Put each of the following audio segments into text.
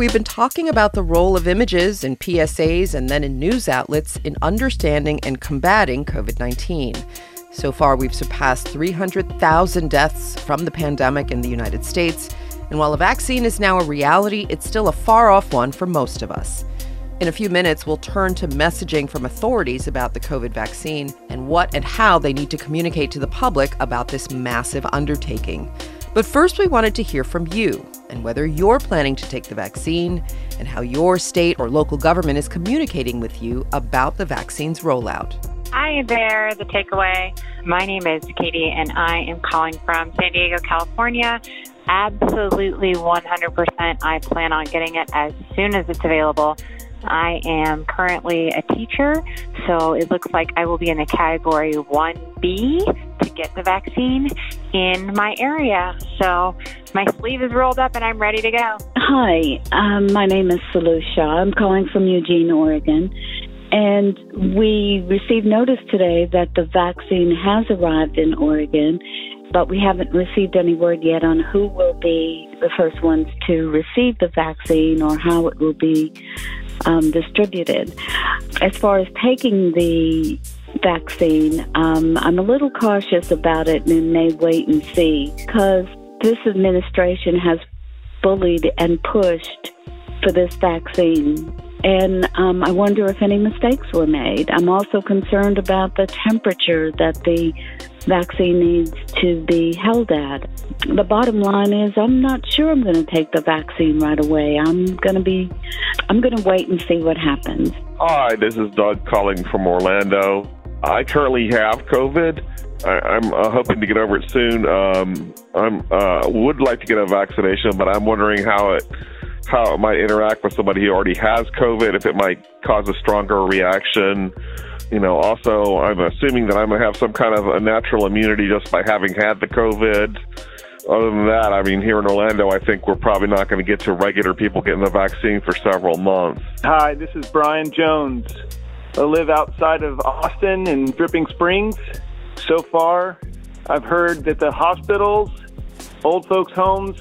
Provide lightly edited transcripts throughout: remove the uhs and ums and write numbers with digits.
we've been talking about the role of images in PSAs and then in news outlets in understanding and combating COVID-19. So far, we've surpassed 300,000 deaths from the pandemic in the United States. And while a vaccine is now a reality, it's still a far-off one for most of us. In a few minutes, we'll turn to messaging from authorities about the COVID vaccine and what and how they need to communicate to the public about this massive undertaking. But first, we wanted to hear from you and whether you're planning to take the vaccine and how your state or local government is communicating with you about the vaccine's rollout. Hi there, The Takeaway. My name is Katie, and I am calling from San Diego, California. Absolutely 100%. I plan on getting it as soon as it's available. I am currently a teacher, so it looks like I will be in the category 1B to get the vaccine in my area. So my sleeve is rolled up and I'm ready to go. Hi, my name is Salusha. I'm calling from Eugene, Oregon. And we received notice today that the vaccine has arrived in Oregon, but we haven't received any word yet on who will be the first ones to receive the vaccine or how it will be distributed. As far as taking the vaccine, I'm a little cautious about it and may wait and see because this administration has bullied and pushed for this vaccine. And I wonder if any mistakes were made. I'm also concerned about the temperature that the vaccine needs to be held at. The bottom line is I'm not sure I'm going to take the vaccine right away. I'm going to wait and see what happens. Hi, this is Doug calling from Orlando. I currently have COVID. I'm hoping to get over it soon. I would like to get a vaccination, but I'm wondering how it might interact with somebody who already has COVID, if it might cause a stronger reaction. Also, I'm assuming that I'm going to have some kind of a natural immunity just by having had the COVID. Other than that, here in Orlando, I think we're probably not going to get to regular people getting the vaccine for several months. Hi, this is Brian Jones. I live outside of Austin in Dripping Springs. So far, I've heard that the hospitals, old folks' homes,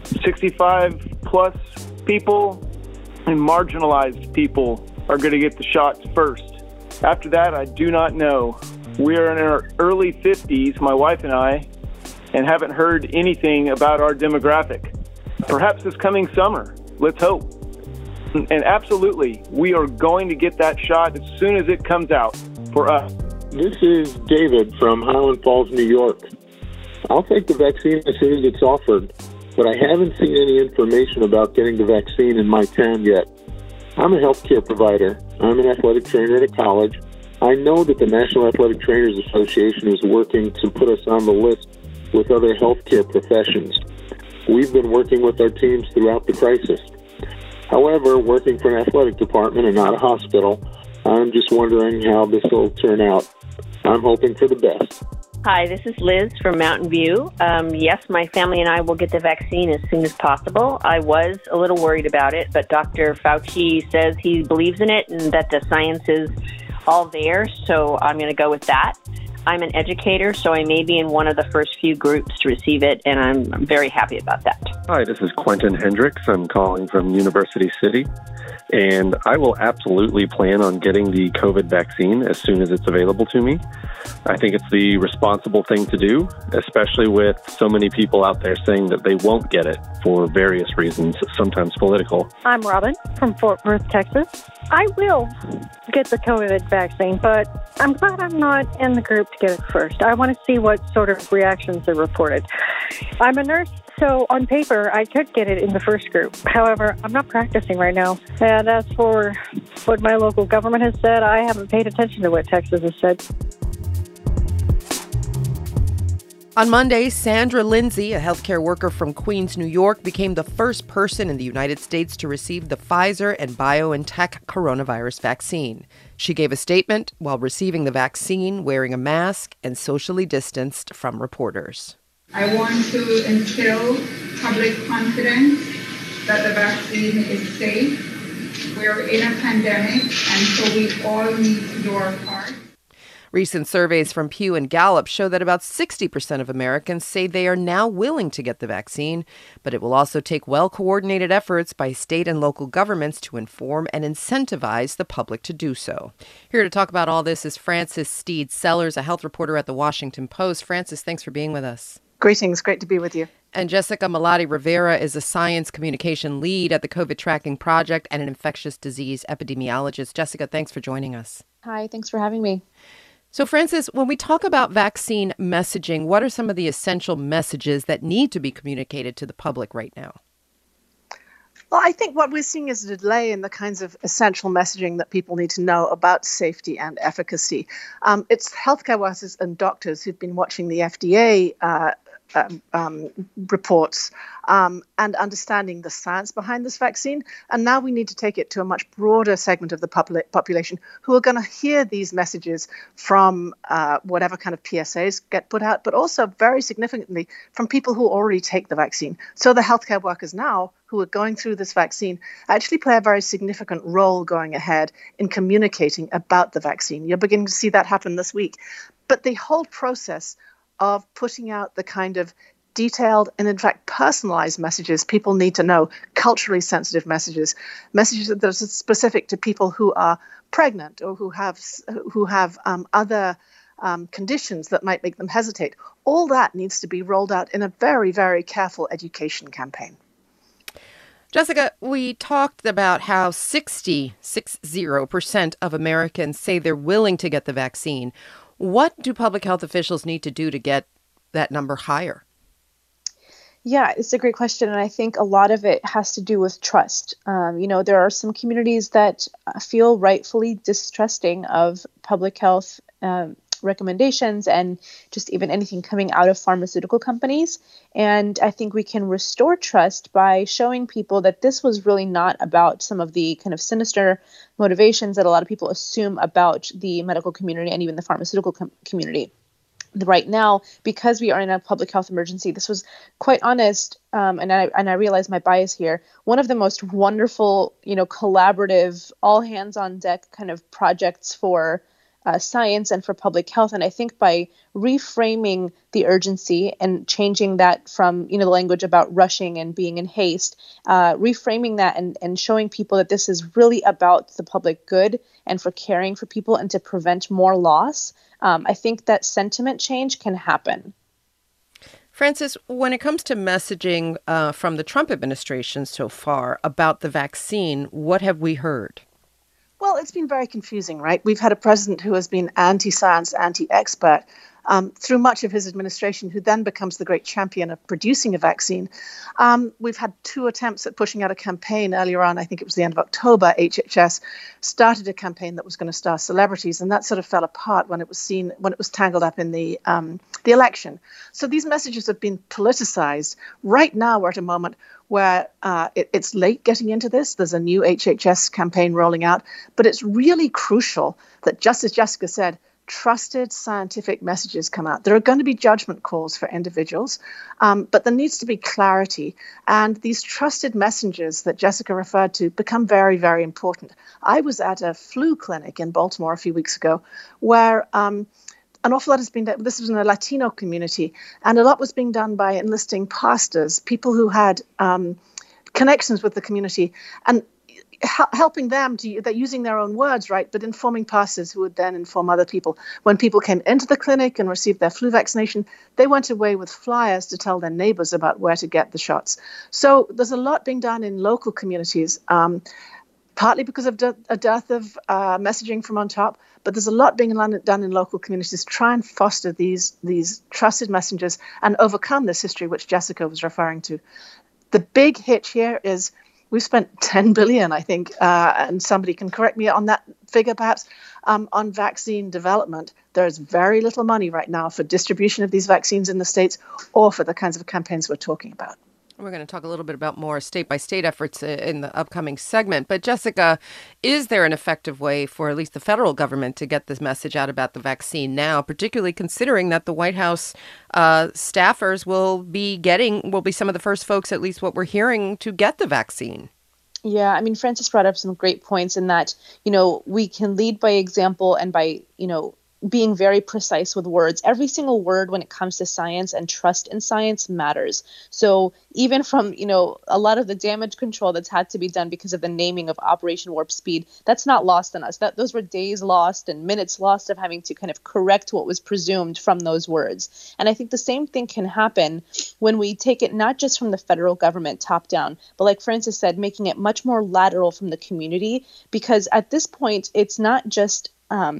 65-plus people, and marginalized people are going to get the shots first. After that, I do not know. We are in our early 50s, my wife and I, and haven't heard anything about our demographic. Perhaps this coming summer. Let's hope. And absolutely, we are going to get that shot as soon as it comes out for us. This is David from Highland Falls, New York. I'll take the vaccine as soon as it's offered, but I haven't seen any information about getting the vaccine in my town yet. I'm a healthcare provider. I'm an athletic trainer at a college. I know that the National Athletic Trainers Association is working to put us on the list with other healthcare professions. We've been working with our teams throughout the crisis. However, working for an athletic department and not a hospital, I'm just wondering how this will turn out. I'm hoping for the best. Hi, this is Liz from Mountain View. Yes, my family and I will get the vaccine as soon as possible. I was a little worried about it, but Dr. Fauci says he believes in it and that the science is all there, so I'm going to go with that. I'm an educator, so I may be in one of the first few groups to receive it, and I'm very happy about that. Hi, this is Quentin Hendricks. I'm calling from University City, and I will absolutely plan on getting the COVID vaccine as soon as it's available to me. I think it's the responsible thing to do, especially with so many people out there saying that they won't get it for various reasons, sometimes political. I'm Robin from Fort Worth, Texas. I will get the COVID vaccine, but I'm glad I'm not in the group to get it first. I want to see what sort of reactions are reported. I'm a nurse, so on paper, I could get it in the first group. However, I'm not practicing right now. And as for what my local government has said, I haven't paid attention to what Texas has said. On Monday, Sandra Lindsay, a healthcare worker from Queens, New York, became the first person in the United States to receive the Pfizer and BioNTech coronavirus vaccine. She gave a statement while receiving the vaccine, wearing a mask and socially distanced from reporters. I want to instill public confidence that the vaccine is safe. We're in a pandemic, and so we all need to do our part. Recent surveys from Pew and Gallup show that about 60% of Americans say they are now willing to get the vaccine, but it will also take well-coordinated efforts by state and local governments to inform and incentivize the public to do so. Here to talk about all this is Frances Stead Sellers, a health reporter at The Washington Post. Frances, thanks for being with us. Greetings. Great to be with you. And Jessica Malati Rivera is a science communication lead at the COVID Tracking Project and an infectious disease epidemiologist. Jessica, thanks for joining us. Hi, thanks for having me. So, Frances, when we talk about vaccine messaging, what are some of the essential messages that need to be communicated to the public right now? Well, I think what we're seeing is a delay in the kinds of essential messaging that people need to know about safety and efficacy. It's healthcare workers and doctors who've been watching the FDA reports and understanding the science behind this vaccine. And now we need to take it to a much broader segment of the population who are going to hear these messages from whatever kind of PSAs get put out, but also very significantly from people who already take the vaccine. So the healthcare workers now who are going through this vaccine actually play a very significant role going ahead in communicating about the vaccine. You're beginning to see that happen this week. But the whole process of putting out the kind of detailed and, in fact, personalized messages people need to know, culturally sensitive messages that are specific to people who are pregnant or who have other conditions that might make them hesitate. All that needs to be rolled out in a very, very careful education campaign. Jessica, we talked about how 60% of Americans say they're willing to get the vaccine. What do public health officials need to do to get that number higher? Yeah, it's a great question. And I think a lot of it has to do with trust. There are some communities that feel rightfully distrusting of public health recommendations and just even anything coming out of pharmaceutical companies. And I think we can restore trust by showing people that this was really not about some of the kind of sinister motivations that a lot of people assume about the medical community and even the pharmaceutical community. Right now, because we are in a public health emergency, this was quite honest, and I realize my bias here, one of the most wonderful, collaborative, all hands on deck kind of projects for science and for public health. And I think by reframing the urgency and changing that from, the language about rushing and being in haste, reframing that and showing people that this is really about the public good and for caring for people and to prevent more loss, I think that sentiment change can happen. Frances, when it comes to messaging from the Trump administration so far about the vaccine, what have we heard? Well, it's been very confusing, right? We've had a president who has been anti-science, anti-expert through much of his administration, who then becomes the great champion of producing a vaccine. We've had 2 attempts at pushing out a campaign earlier on. I think it was the end of October. HHS started a campaign that was going to star celebrities, and that sort of fell apart when it was tangled up in the election. So these messages have been politicized. Right now, we're at a moment where it's late getting into this. There's a new HHS campaign rolling out, but it's really crucial that, just as Jessica said, trusted scientific messages come out. There are going to be judgment calls for individuals, but there needs to be clarity. And these trusted messengers that Jessica referred to become very, very important. I was at a flu clinic in Baltimore a few weeks ago where an awful lot has been done. This was in a Latino community, and a lot was being done by enlisting pastors, people who had connections with the community, and helping them using their own words, right, but informing pastors who would then inform other people. When people came into the clinic and received their flu vaccination, they went away with flyers to tell their neighbors about where to get the shots. So there's a lot being done in local communities, partly because of a dearth of messaging from on top, but there's a lot being done in local communities to try and foster these trusted messengers and overcome this history which Jessica was referring to. The big hitch here is we've spent $10 billion, I think, and somebody can correct me on that figure perhaps, on vaccine development. There's very little money right now for distribution of these vaccines in the states or for the kinds of campaigns we're talking about. We're going to talk a little bit about more state-by-state efforts in the upcoming segment. But Jessica, is there an effective way for at least the federal government to get this message out about the vaccine now, particularly considering that the White House staffers will be some of the first folks, at least what we're hearing, to get the vaccine? Yeah, I mean, Frances brought up some great points in that, we can lead by example and by, being very precise with words. Every single word when it comes to science and trust in science matters. So even from, a lot of the damage control that's had to be done because of the naming of Operation Warp Speed, that's not lost on us. Those were days lost and minutes lost of having to kind of correct what was presumed from those words. And I think the same thing can happen when we take it not just from the federal government top down, but like Francis said, making it much more lateral from the community, because at this point, it's not just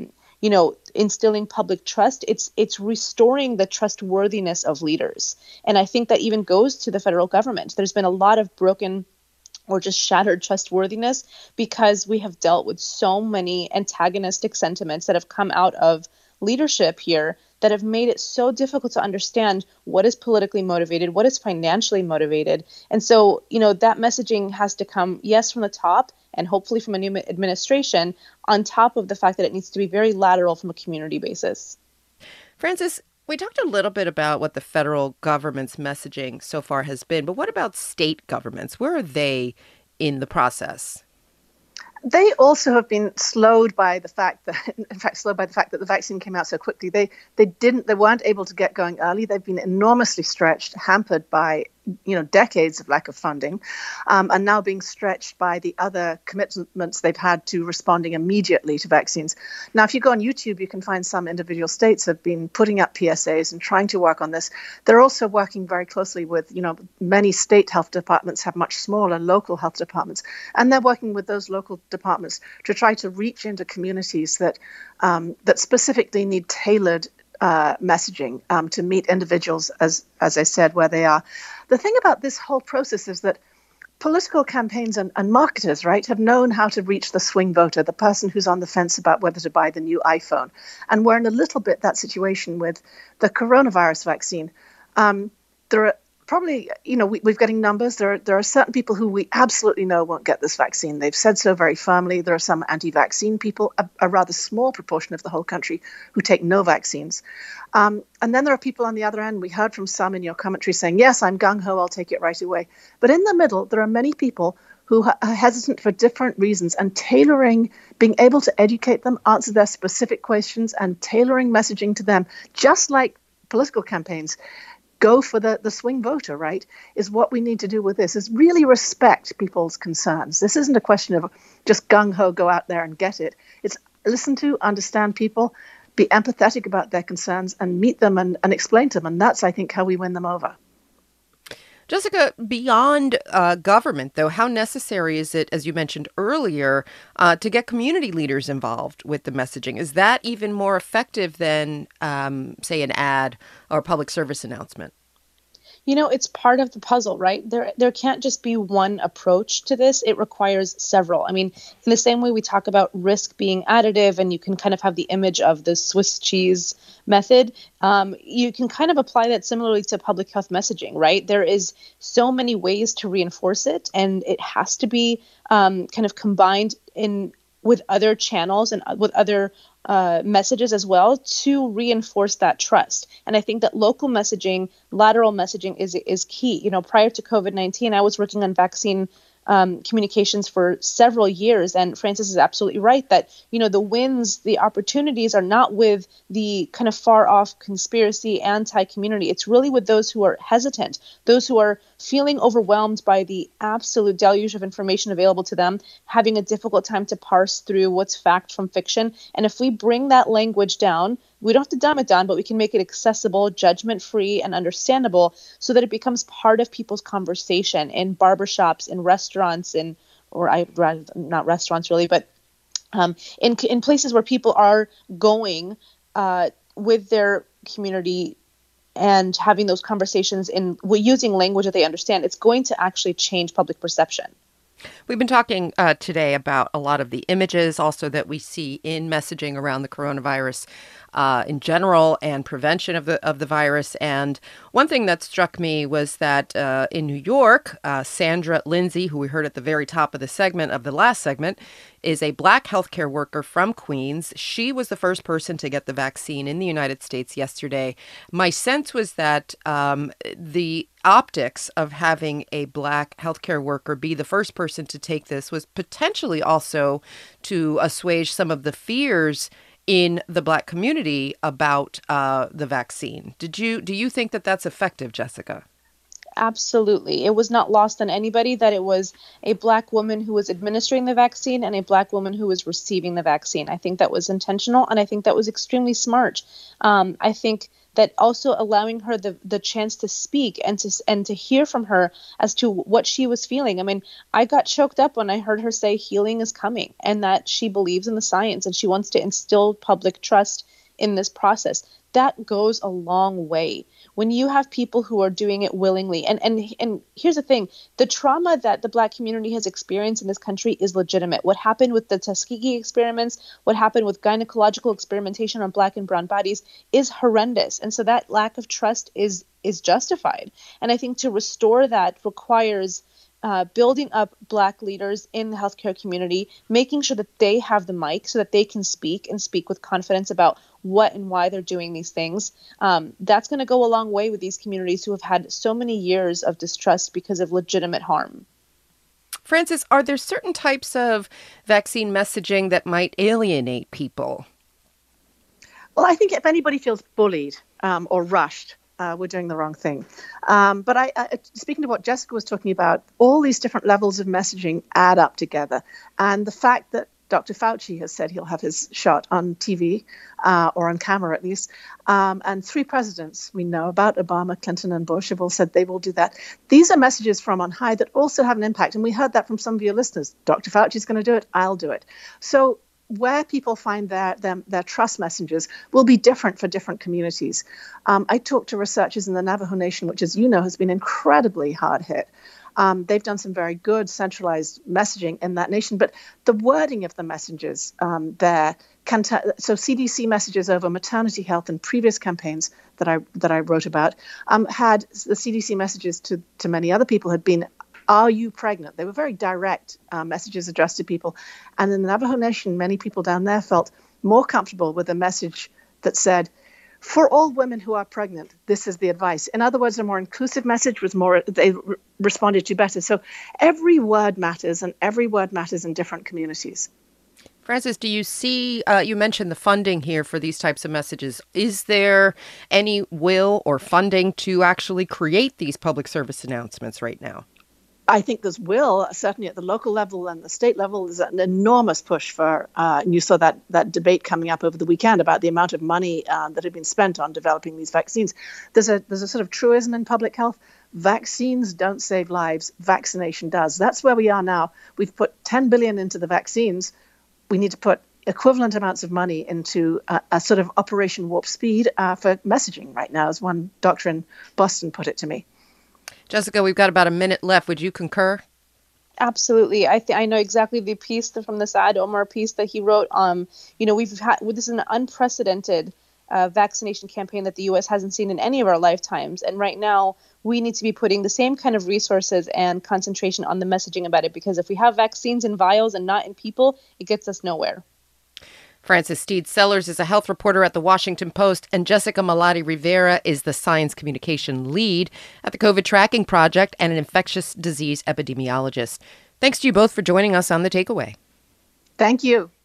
instilling public trust, it's restoring the trustworthiness of leaders. And I think that even goes to the federal government. There's been a lot of broken or just shattered trustworthiness because we have dealt with so many antagonistic sentiments that have come out of leadership here that have made it so difficult to understand what is politically motivated, what is financially motivated. And so, that messaging has to come, yes, from the top, and hopefully from a new administration, on top of the fact that it needs to be very lateral from a community basis. Francis, we talked a little bit about what the federal government's messaging so far has been, but what about state governments? Where are they in the process? They also have been slowed by the fact that the vaccine came out so quickly. They weren't able to get going early. They've been enormously stretched, hampered by decades of lack of funding, and now being stretched by the other commitments they've had to responding immediately to vaccines. Now, if you go on YouTube, you can find some individual states have been putting up PSAs and trying to work on this. They're also working very closely with, many state health departments have much smaller local health departments, and they're working with those local departments to try to reach into communities that specifically need tailored messaging to meet individuals, as I said, where they are. The thing about this whole process is that political campaigns and marketers, right, have known how to reach the swing voter, the person who's on the fence about whether to buy the new iPhone. And we're in a little bit that situation with the coronavirus vaccine. There are probably, we're getting numbers. There are certain people who we absolutely know won't get this vaccine. They've said so very firmly. There are some anti-vaccine people, a rather small proportion of the whole country, who take no vaccines. And then there are people on the other end. We heard from some in your commentary saying, yes, I'm gung-ho, I'll take it right away. But in the middle, there are many people who are hesitant for different reasons, and tailoring, being able to educate them, answer their specific questions, and tailoring messaging to them, just like political campaigns, go for the swing voter, right, is what we need to do with this, is really respect people's concerns. This isn't a question of just gung-ho, go out there and get it. It's listen to, understand people, be empathetic about their concerns, and meet them and explain to them. And that's, I think, how we win them over. Jessica, beyond government, though, how necessary is it, as you mentioned earlier, to get community leaders involved with the messaging? Is that even more effective than, say, an ad or public service announcement? It's part of the puzzle, right? There can't just be one approach to this. It requires several. I mean, in the same way we talk about risk being additive, and you can kind of have the image of the Swiss cheese method, you can kind of apply that similarly to public health messaging, right? There is so many ways to reinforce it, and it has to be kind of combined with other channels and with other messages as well to reinforce that trust. And I think that local messaging, lateral messaging is key. Prior to COVID-19, I was working on vaccine communications for several years. And Francis is absolutely right that, the wins, the opportunities are not with the kind of far off conspiracy anti-community. It's really with those who are hesitant, those who are feeling overwhelmed by the absolute deluge of information available to them, having a difficult time to parse through what's fact from fiction. And if we bring that language down, we don't have to dumb it down, but we can make it accessible, judgment-free, and understandable so that it becomes part of people's conversation in barbershops, in restaurants, not restaurants really, but in places where people are going with their community and having those conversations using language that they understand. It's going to actually change public perception. We've been talking today about a lot of the images also that we see in messaging around the coronavirus in general and prevention of the virus. And one thing that struck me was that in New York, Sandra Lindsay, who we heard at the very top of the last segment, is a Black healthcare worker from Queens. She was the first person to get the vaccine in the United States yesterday. My sense was that the optics of having a Black healthcare worker be the first person to take this was potentially also to assuage some of the fears in the Black community about the vaccine. Do you think that that's effective, Jessica? Absolutely. It was not lost on anybody that it was a Black woman who was administering the vaccine and a Black woman who was receiving the vaccine. I think that was intentional, and I think that was extremely smart. I think that also allowing her the chance to speak and to hear from her as to what she was feeling. I mean, I got choked up when I heard her say healing is coming and that she believes in the science and she wants to instill public trust in this process. That goes a long way when you have people who are doing it willingly. And here's the thing, the trauma that the Black community has experienced in this country is legitimate. What happened with the Tuskegee experiments, what happened with gynecological experimentation on Black and brown bodies is horrendous. And so that lack of trust is justified. And I think to restore that requires building up Black leaders in the healthcare community, making sure that they have the mic so that they can speak and speak with confidence about what and why they're doing these things. That's going to go a long way with these communities who have had so many years of distrust because of legitimate harm. Frances, are there certain types of vaccine messaging that might alienate people? Well, I think if anybody feels bullied or rushed, we're doing the wrong thing. But I speaking to what Jessica was talking about, all these different levels of messaging add up together. And the fact that Dr. Fauci has said he'll have his shot on TV or on camera at least. And 3 presidents we know about, Obama, Clinton, and Bush, have all said they will do that. These are messages from on high that also have an impact. And we heard that from some of your listeners. Dr. Fauci's going to do it. I'll do it. So where people find their trust messengers will be different for different communities. I talked to researchers in the Navajo Nation, which, as you know, has been incredibly hard hit. They've done some very good centralized messaging in that nation, but the wording of the messages there can so CDC messages over maternity health in previous campaigns that I wrote about had the CDC messages to many other people had been, "Are you pregnant?" They were very direct messages addressed to people, and in the Navajo Nation, many people down there felt more comfortable with a message that said, "For all women who are pregnant, this is the advice." In other words, a more inclusive message was more, they responded to better. So every word matters, and every word matters in different communities. Frances, do you see, you mentioned the funding here for these types of messages. Is there any will or funding to actually create these public service announcements right now? I think there's will, certainly at the local level and the state level. There's an enormous push for, and you saw that debate coming up over the weekend about the amount of money that had been spent on developing these vaccines. There's a sort of truism in public health. Vaccines don't save lives. Vaccination does. That's where we are now. We've put $10 billion into the vaccines. We need to put equivalent amounts of money into a sort of Operation Warp Speed for messaging right now, as one doctor in Boston put it to me. Jessica, we've got about a minute left. Would you concur? Absolutely. I know exactly the piece from the Saad Omar piece that he wrote. We've had, this is an unprecedented vaccination campaign that the U.S. hasn't seen in any of our lifetimes. And right now, we need to be putting the same kind of resources and concentration on the messaging about it, because if we have vaccines in vials and not in people, it gets us nowhere. Frances Steed Sellers is a health reporter at The Washington Post, and Jessica Malati Rivera is the science communication lead at the COVID Tracking Project and an infectious disease epidemiologist. Thanks to you both for joining us on The Takeaway. Thank you.